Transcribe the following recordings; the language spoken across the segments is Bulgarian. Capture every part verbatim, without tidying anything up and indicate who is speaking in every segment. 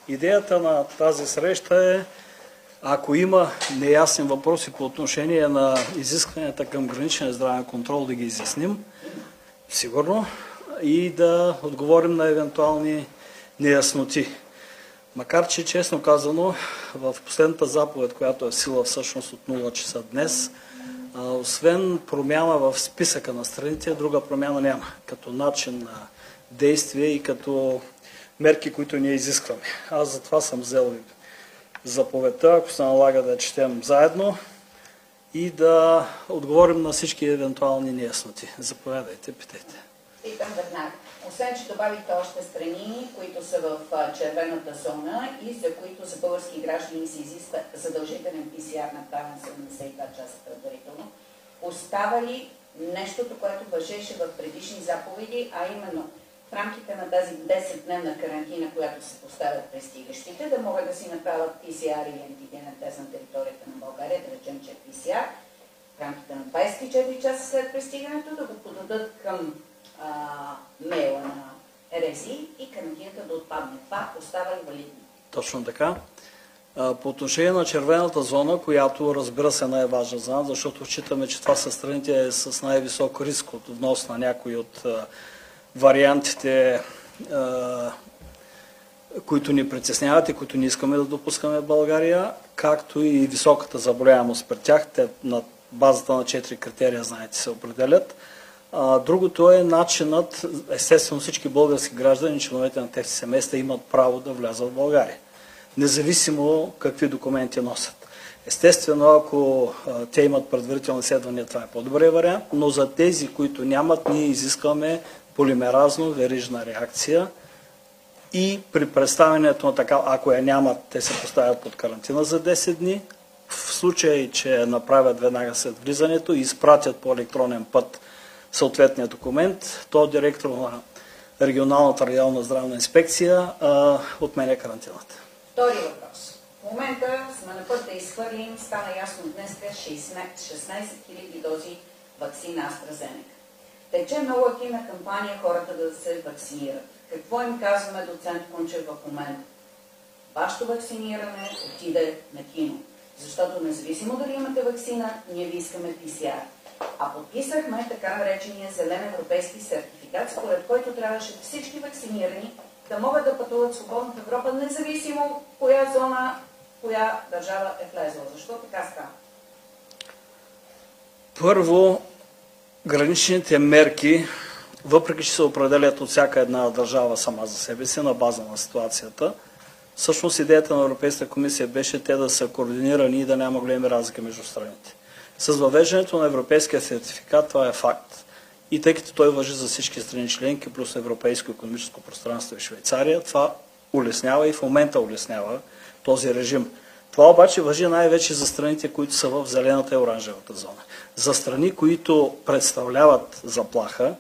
Speaker 1: Идеята на тази среща е, ако има неясни въпроси по отношение на изискванията към граничен здравен контрол, да ги изясним, сигурно, и да отговорим на евентуални неясноти. Макар че, честно казано, в последната заповед, която е в сила всъщност от нула часа днес, освен промяна в списъка на страните, друга промяна няма, като начин на действие и като мерки, които ние изискваме. Аз затова съм взел заповедта, ако се налага да четем заедно и да отговорим на всички евентуални неясноти. Заповядайте, питайте.
Speaker 2: Питам веднага. Освен, че добавите още страни, които са в червената зона и за които за български граждани се изисква задължителен пи си ар направен седемдесет и два часа предварително, остава ли нещото, което важеше в предишни заповеди, а именно в рамките на тази десетдневна карантина, която се поставят пристигащите, да могат да си направят пи си ар или антигенен тест на територията на България, да речем, че е пи си ар, в рамките на двадесет и четири часа след пристигането, да го подадат към а, мейла на РЗИ и карантината да отпадне. Това остава ли валидно?
Speaker 1: Точно така. По отношение на червената зона, която разбира се най-важна за нас, защото считаме, че това са страните с най-висок риск от внос на някои от вариантите, които ни притесняват и които не искаме да допускаме в България, както и високата заболеваемост при тях. Те на базата на четири критерия, знаете, се определят. Другото е начинът, естествено всички български граждани, членовете на тези семейства имат право да влязат в България, независимо какви документи носят. Естествено, ако а, те имат предварителни изследвания, това е по-добрия вариант, но за тези, които нямат, ние изискваме полимеразно верижна реакция и при представянето на така, ако я нямат, те се поставят под карантина за десет дни. В случай, че направят веднага след влизането и изпратят по електронен път съответния документ, то директор на регионалната районна здравна инспекция а, отменя карантината.
Speaker 2: Втори въпрос. В момента сме на път да изхвърлим, стана ясно днес, шестнадесет хиляди дози ваксина AstraZeneca. Тече много активна кампания хората да се вакцинират. Какво им казваме, доцент Кунчев, в момента? Вашето вакциниране отиде на кино. Защото независимо дали имате вакцина, ние ви искаме пи си ар. А подписахме така наречения зелен европейски сертификат, според който трябваше всички вакцинирани да могат да пътуват свободно в Европа, независимо коя зона, коя държава е влезла. Защо така става?
Speaker 1: Първо, граничните мерки, въпреки че се определят от всяка една държава сама за себе си, на база на ситуацията, всъщност идеята на Европейската комисия беше те да са координирани и да няма големи разлики между страните. С въвеждането на европейския сертификат това е факт. И тъй като той важи за всички страни членки, плюс Европейско икономическо пространство и Швейцария, това улеснява и в момента улеснява този режим. Това обаче важи най-вече за страните, които са в зелената и оранжевата зона. За страни, които представляват заплаха,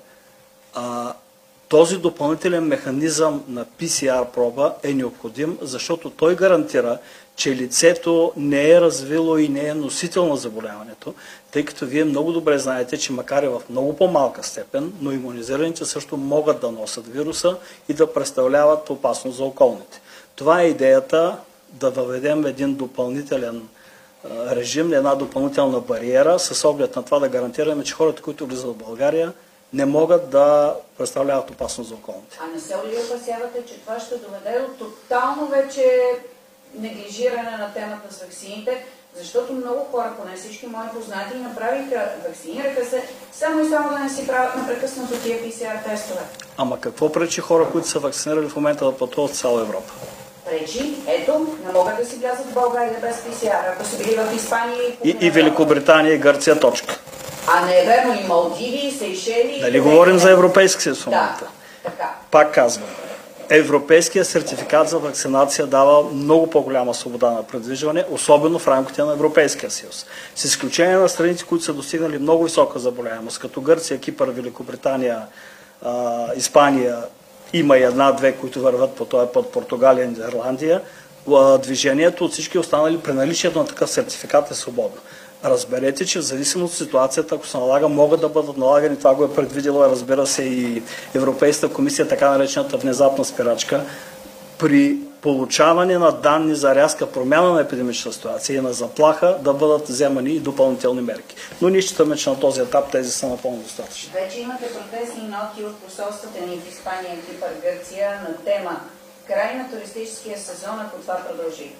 Speaker 1: а, този допълнителен механизъм на пи си ар проба е необходим, защото той гарантира, че лицето не е развило и не е носител на заболяването, тъй като вие много добре знаете, че макар и в много по-малка степен, но имунизираните също могат да носят вируса и да представляват опасност за околните. Това е идеята да въведем един допълнителен режим, една допълнителна бариера, с оглед на това да гарантираме, че хората, които влизат в България, не могат да представляват опасност за околните.
Speaker 2: А не се ли опасявате, че това ще доведе до тотално вече неглижиране на темата с ваксините, защото много хора, поне всички мои познати, направиха, вакцинираха се, само и само да не си правят непрекъснато тия пи си ар тестове.
Speaker 1: Ама какво пречи хора, които са вакцинирали в момента да пътуват в цяла Европа?
Speaker 2: Пречи, ето, не могат да си влязат в България без пи си ар, ако са били в Испания и...
Speaker 1: И, и Великобритания, и Гърция, точка.
Speaker 2: А не е верно и Малдиви, и Сейшели...
Speaker 1: Дали говорим за Европейски съюз в момента?
Speaker 2: Да, така.
Speaker 1: Пак казвам. Европейският сертификат за вакцинация дава много по-голяма свобода на придвижване, особено в рамките на Европейския съюз. С изключение на страните, които са достигнали много висока заболеваемост, като Гърция, Кипър, Великобритания, Испания, има и една-две, които върват по този път, Португалия и Нидерландия, движението от всички останали при наличието на такъв сертификат е свободно. Разберете, че в зависимост от ситуацията, ако се налага, могат да бъдат налагани, това го е предвидила, разбира се, и Европейската комисия, така наречената внезапна спирачка, при получаване на данни за рязка промяна на епидемична ситуация и на заплаха да бъдат вземани и допълнителни мерки. Но ние считаме, че на този етап тези са напълно достатъчни.
Speaker 2: Вече имате протестни ноти от посолствата ни в Испания, Кипър, Гърция на тема край на туристическия сезон, ако това продължи.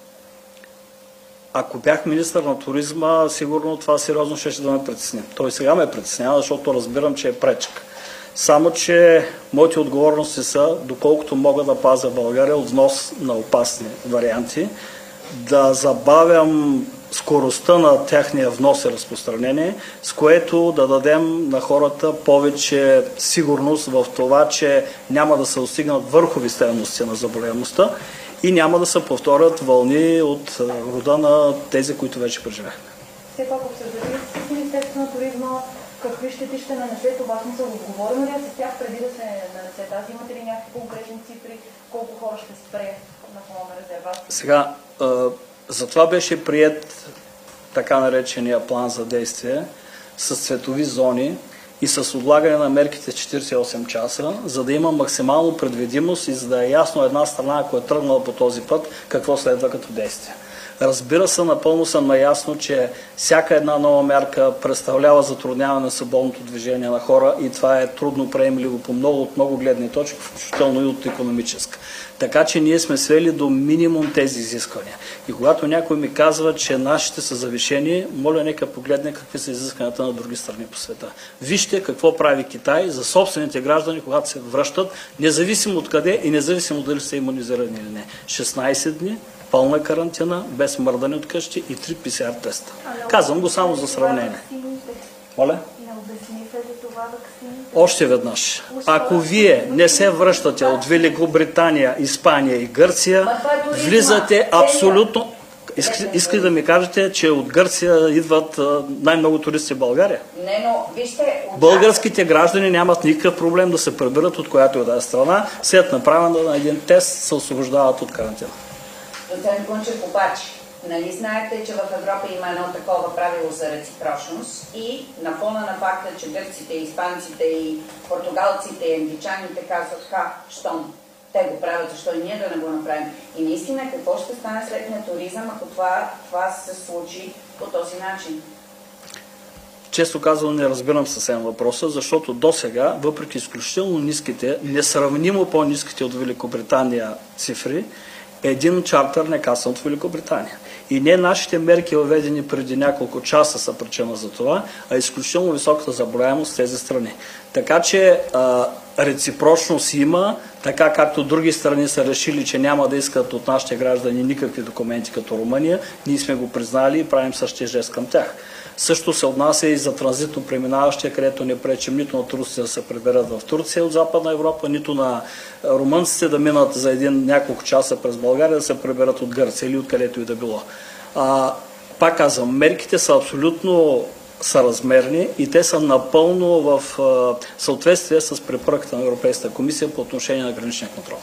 Speaker 1: Ако бях министър на туризма, сигурно това сериозно ще, ще да ме притесни. Той сега ме притеснява, защото разбирам, че е пречка. Само, че моите отговорности са, доколкото мога да пазя България от внос на опасни варианти, да забавям скоростта на тяхния внос и разпространение, с което да дадем на хората повече сигурност в това, че няма да се достигнат върхови стойности на заболеваемостта и няма да се повторят вълни от рода на тези, които вече преживяхме.
Speaker 3: Все пак обсъждали с Министерството на туризма какви щети ще нанесе това, смисъл, отговорено ли е с тях преди да се нанесе тази? Имате ли някакви конкретни цифри, колко хора ще спре на фона на резервация?
Speaker 1: Сега, за това беше приет така наречения план за действие с цветови зони и с отлагане на мерките четиридесет и осем часа, за да има максимално предвидимост и за да е ясно една страна, ако е тръгнала по този път, какво следва като действие. Разбира се, напълно съм наясно, че всяка една нова мярка представлява затрудняване на свободното движение на хора и това е трудно приемливо по много от много гледни точки, включително и от икономическа. Така че ние сме свели до минимум тези изисквания. И когато някой ми казва, че нашите са завишени, моля нека погледне какви са изискванията на други страни по света. Вижте какво прави Китай за собствените граждани, когато се връщат, независимо от къде и независимо дали са имунизирани или не. шестнайсет дни, пълна карантина, без мърдане от къщи и три пи си ар теста. Казвам го само за сравнение. Моля? Още веднъж. Ако вие не се връщате от Великобритания, Испания и Гърция, влизате абсолютно... Искате да ми кажете, че от Гърция идват най-много туристи в България?
Speaker 2: Не, но вижте...
Speaker 1: Българските граждани нямат никакъв проблем да се приберат от която и да е страна, след направена на един тест се освобождават от карантина.
Speaker 2: Доцент Гунчев, обаче, нали знаете, че в Европа има едно такова правило за реципрочност и на фона на факта, че гърците, испанците и португалците и англичаните казват, ха, щом те го правят, защо и ние да не го направим. И наистина, какво ще стане след на туризъм, ако това, това се случи по този начин?
Speaker 1: Често казвам, не разбирам съвсем въпроса, защото до сега, въпреки изключително ниските, несравнимо по-ниските от Великобритания цифри, един чартър не касва от Великобритания. И не нашите мерки, въведени преди няколко часа, са причина за това, а изключително високата заболеваемост в тези страни. Така че а, реципрочност има, така както други страни са решили, че няма да искат от нашите граждани никакви документи като Румъния, ние сме го признали и правим същия жест към тях. Също се отнася и за транзитно преминаващия, където не пречим нито на туристите да се приберат в Турция от Западна Европа, нито на румънците да минат за един няколко часа през България да се приберат от Гърция или откъдето и да било. А, пак казвам, мерките са абсолютно съразмерни и те са напълно в а, съответствие с препоръката на Европейската комисия по отношение на граничния контрол.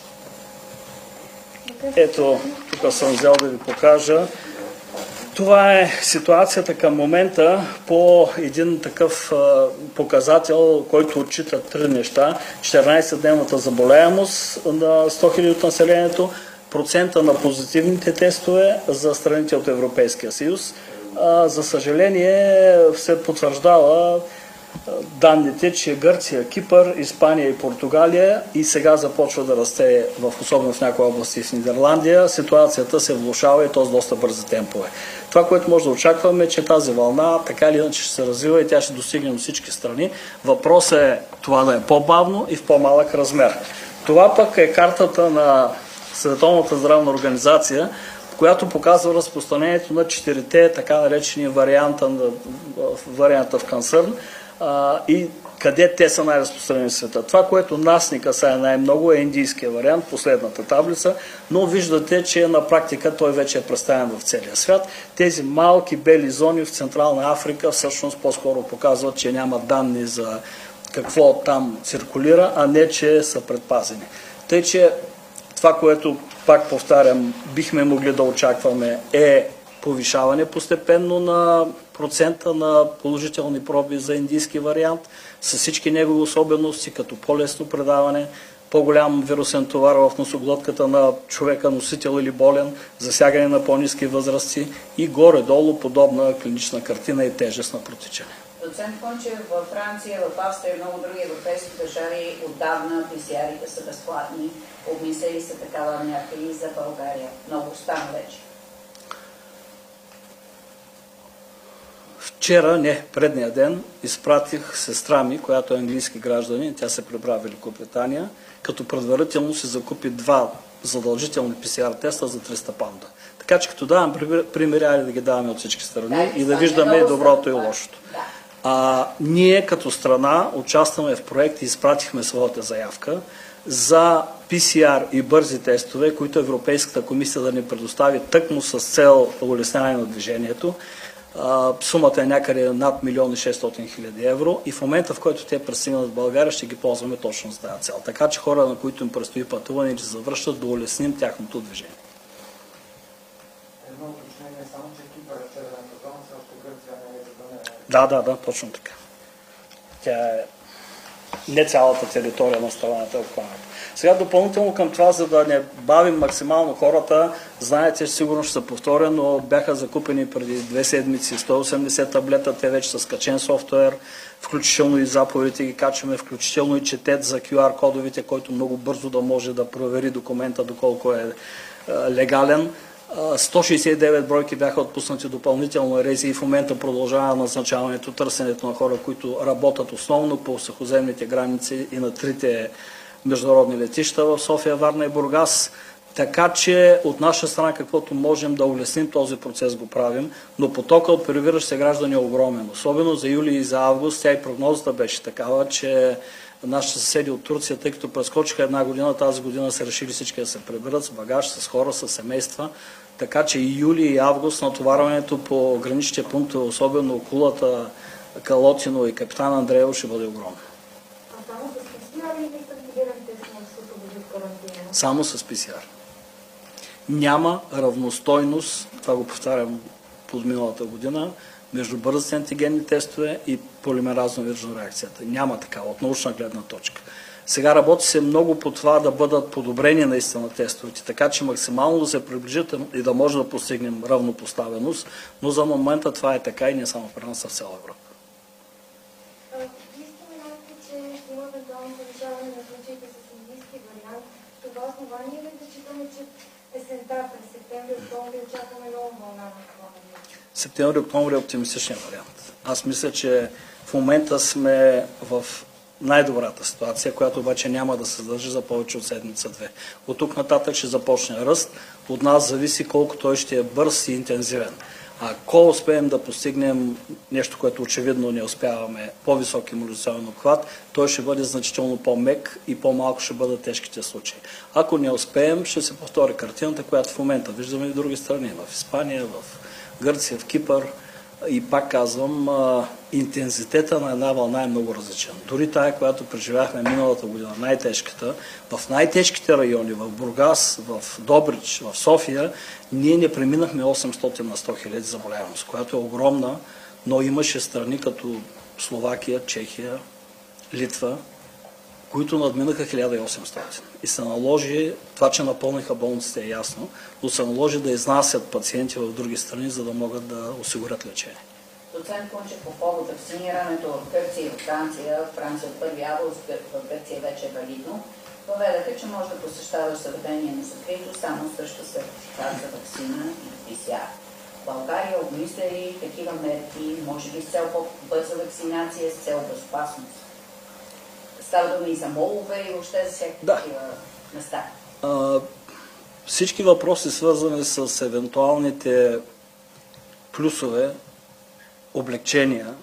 Speaker 1: Ето, тук съм взял да ви покажа. Това е ситуацията към момента по един такъв а, показател, който отчита три неща. четиринайсетдневната заболеваемост на сто хиляди от населението, процента на позитивните тестове за страните от Европейския съюз. А, за съжаление се потвърждава данните, че Гърция, Кипър, Испания и Португалия и сега започва да расте, в, особено в някои области в Нидерландия, ситуацията се влошава и то с доста бързи темпове. Това, което може да очакваме, е, че тази вълна така или иначе ще се развива и тя ще достигне до всички страни. Въпросът е това да е по-бавно и в по-малък размер. Това пък е картата на Световната здравна организация, която показва разпространението на четирите така наречени варианта, варианта в концерн, и къде те са най-разпространени в света. Това, което нас ни касае най-много, е индийския вариант, последната таблица, но виждате, че на практика той вече е представен в целия свят. Тези малки бели зони в Централна Африка всъщност по-скоро показват, че няма данни за какво там циркулира, а не, че са предпазени. Тъй, че това, което, пак повтарям, бихме могли да очакваме е повишаване постепенно на процента на положителни проби за индийски вариант, с всички негови особености, като по-лесно предаване, по-голям вирусен товар в носоглотката на човека, носител или болен, засягане на по-ниски възрасти и горе-долу подобна клинична картина и тежест на протичане.
Speaker 2: Доцент Кунчев, във Франция, в Австрия и много други европейски държави отдавна пи си ар-ите са безплатни. Обмислили се такава мярка и за България. Много стана вече.
Speaker 1: Вчера, не, предния ден, изпратих сестра ми, която е английски гражданин, тя се прибра в Великобритания, като предварително се закупи два задължителни пи си ар теста за триста паунда. Така че като давам примери, айде да ги даваме от всички страни да, и да виждаме и доброто и лошото.
Speaker 2: Да.
Speaker 1: А, ние като страна участваме в проект и изпратихме своята заявка за пи си ар и бързи тестове, които Европейската комисия да ни предостави тъкмо с цел улесняване на движението. Сумата е някъде над милион и шестстотин хиляди евро и в момента, в който те пристигнат в България, ще ги ползваме точно за тази цел. Така че хора, на които им предстои пътуване или завръщат, да улесним тяхното движение.
Speaker 4: Едно уточнение, само че Кипър е червената зона, все още Гърция не е забранена.
Speaker 1: Да, да, да, точно така. Тя е не цялата територия на страната е обхваната. Сега допълнително към това, за да не бавим максимално хората, знаете, сигурно ще се повторя, но бяха закупени преди две седмици сто и осемдесет таблета, те вече са скачен софтуер, включително и заповедите ги качваме, включително и четет за кю ар кодовите, който много бързо да може да провери документа, доколко е легален. сто шейсет и девет бройки бяха отпуснати допълнително рези и в момента продължава назначаването, търсенето на хора, които работят основно по сухоземните граници и на трите международни летища в София, Варна и Бургас. Така че от наша страна каквото можем да улесним този процес го правим, но потока от прибиращите граждани е огромен. Особено за юли и за август, тя и прогнозата беше такава, че нашите съседи от Турция, тъй като прескочиха една година, тази година са решили всички да се приберат с багаж, с хора, с семейства. Така че и юли и август натоварването по граничните пунктове, особено Кулата, Калотино и Капитан Андреево, ще бъде огромно.
Speaker 3: А само с пи си ар или антигенен тест може да се освободи в карантина?
Speaker 1: Само с пи си ар. Няма равностойност, това го повтарям под миналата година, между бързите антигенни тестове и полимеразно вирусна реакцията. Няма такава от научна гледна точка. Сега работи се много по това да бъдат подобрени наистина тестовете, така че максимално да се приближат и да може да постигнем равнопоставеност, но за момента това е така и не само при нас, а в цяла Европа.
Speaker 5: Вие споменахте, че ще има евентуално повишаване на случаите с английски вариант. Това основание ли да считаме, че есента през септември-октомври очакваме нова вълна на коронавирус?
Speaker 1: Септември-октомври е оптимистичен вариант. Аз мисля, че в момента сме в най-добрата ситуация, която обаче няма да се задържи за повече от седмица-две. От тук нататък ще започне ръст. От нас зависи колко той ще е бърз и интензивен. Ако успеем да постигнем нещо, което очевидно не успяваме, по-висок имунизационен обхват, той ще бъде значително по-мек и по-малко ще бъдат тежките случаи. Ако не успеем, ще се повтори картината, която в момента виждаме и в други страни, в Испания, в Гърция, в Кипър. И пак казвам, интензитета на една вълна е много различен. Дори тая, която преживяхме миналата година, най-тежката, в най-тежките райони, в Бургас, в Добрич, в София, ние не преминахме осемстотин на сто хиляди заболеваемост, която е огромна, но имаше страни като Словакия, Чехия, Литва, които надминаха хиляда и осемстотин. И се наложи, това, че напълниха болниците е ясно, но се наложи да изнасят пациенти в други страни, за да могат да осигурят лечение.
Speaker 2: Доцент Кунчев, по повод вакцинирането в Гърция и в Франция, Франция от първи август, в Гърция вече е валидно, въведаха, че може да посещаваш заведение на закрито само срещу сертификат за вакцина и пи си ар. България обмисля ли такива мерки, може би с цел по-бърза вакцинация, с цел безопасност? Става дума и за молове и въобще за всякакви
Speaker 1: да.
Speaker 2: такива места.
Speaker 1: А, всички въпроси, свързани с евентуалните плюсове, облегчения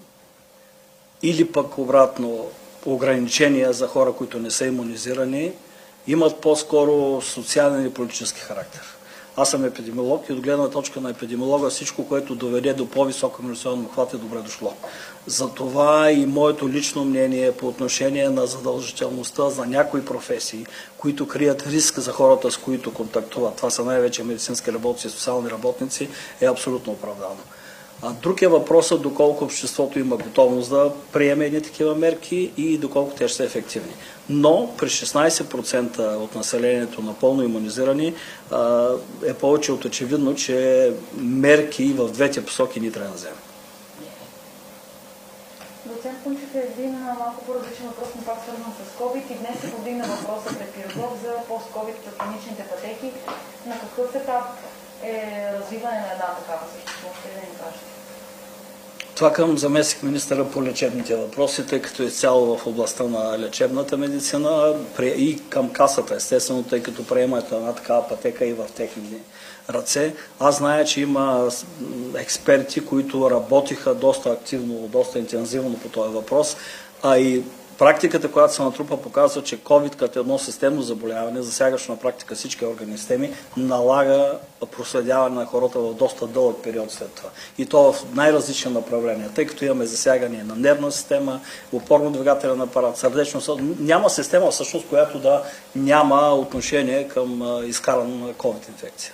Speaker 1: или пък обратно ограничения за хора, които не са имунизирани, имат по-скоро социален и политически характер. Аз съм епидемиолог и от гледна точка на епидемиолога всичко, което доведе до по-висок имунизационен обхват е добре дошло. Затова и моето лично мнение по отношение на задължителността за някои професии, които крият риск за хората, с които контактуват, това са най-вече медицински работници и социални работници, е абсолютно оправдано. А друг е въпросът доколко обществото има готовност да приеме едни такива мерки и доколко те ще са ефективни. Но при шестнайсет процента от населението напълно имунизирани е повече от очевидно, че мерки в двете посоки ни трябва да вземем.
Speaker 3: Доцент Кунчев, е един малко по-различен въпрос, но пак свързан с COVID и днес се повдигна въпроса пред Пирогов за пост-COVID клиничните пътеки. На какъв етап е развиване на една такава същност? Да ни кажете.
Speaker 1: Това към заместник министъра по лечебните въпроси, тъй като е цяло в областта на лечебната медицина и към касата, естествено, тъй като приемат една такава пътека и в техни ръце. Аз зная, че има експерти, които работиха доста активно, доста интензивно по този въпрос, а и практиката, която се натрупа, показва, че COVID като едно системно заболяване, засягащо на практика всички органи и системи, налага проследяване на хората в доста дълъг период след това. И то в най-различни направления, тъй като имаме засягане на нервна система, опорно-двигателен апарат, сърдечно съдово. Няма система, всъщност, която да няма отношение към изкаране на COVID инфекция.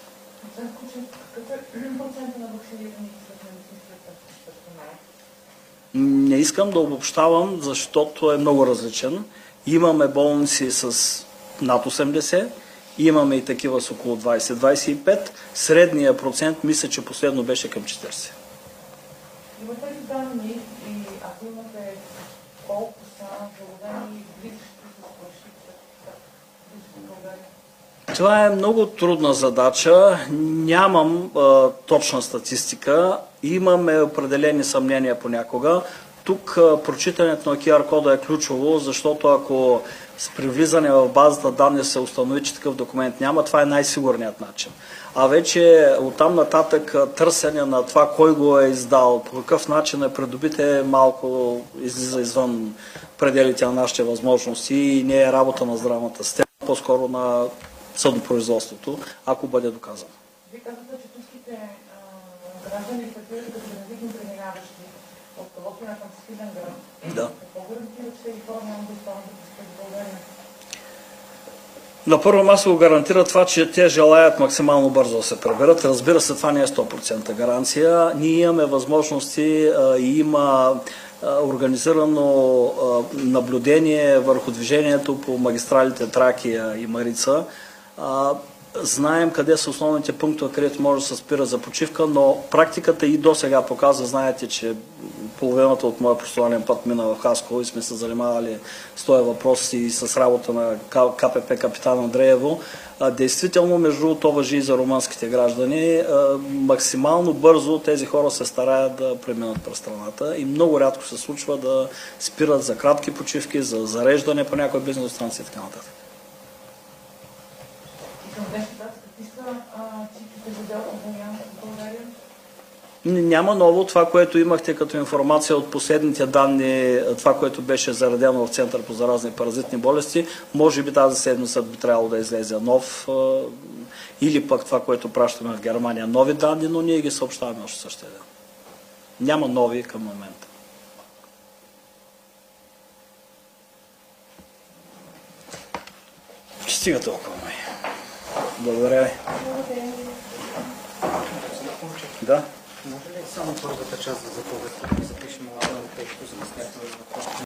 Speaker 3: Какъв е процент на вакцинираните с медицинската персонал?
Speaker 1: Не искам да обобщавам, защото е много различен. Имаме болници с над осемдесет, имаме и такива с около двайсет до двайсет и пет. Средния процент, мисля, че последно беше към четирийсет.
Speaker 3: Имате ли данни и ако имате колко са заложени близки с плащите в България?
Speaker 1: Това е много трудна задача. Нямам а, точна статистика. Имаме определени съмнения понякога. Тук а, прочитането на Q R кода е ключово, защото ако с привлизане в базата данни се установи, че такъв документ няма, това е най-сигурният начин. А вече оттам нататък търсене на това кой го е издал, по какъв начин е придобит, е малко излиза извън пределите на нашите възможности и не е работа на здравната система, по-скоро на съдопроизводството, ако бъде доказано.
Speaker 3: Вие казвате, че турските граждани се третират като генетично преминаващи от Лопина към Свиленград.
Speaker 1: Да.
Speaker 3: Какво гарантира, че тези хора няма да останат да пускат в България?
Speaker 1: На първо място го гарантира това, че те желаят максимално бързо да се преберат. Разбира се, това не е сто процента гаранция. Ние имаме възможности а, и има а, организирано а, наблюдение върху движението по магистралите Тракия и Марица. А, знаем къде са основните пунктове, където може да се спира за почивка, но практиката и до сега показва, знаете, че половината от моя професионален път мина в Хасково и сме се занимавали с този въпрос и с работа на К П П Капитан Андреево. А, действително, между другото, важи и за румънските граждани. А, максимално бързо тези хора се стараят да преминат през страната и много рядко се случва да спират за кратки почивки, за зареждане по някои бизнес станции и така нататък.
Speaker 3: Към днешна дата, какви са цифрите за дело в България?
Speaker 1: Няма ново. Това, което имахте като информация от последните данни, това, което беше заредено в Център по заразни и паразитни болести, може би тази седмица би трябвало да излезе нов или пък това, което пращаме в Германия, нови данни, но ние ги съобщаваме още същия ден. Няма нови към момента. Стига толкова. Благодаря ви. Да.
Speaker 4: Може ли само първата част за заповедта да запишем, тъй като закъсняхме въпроса?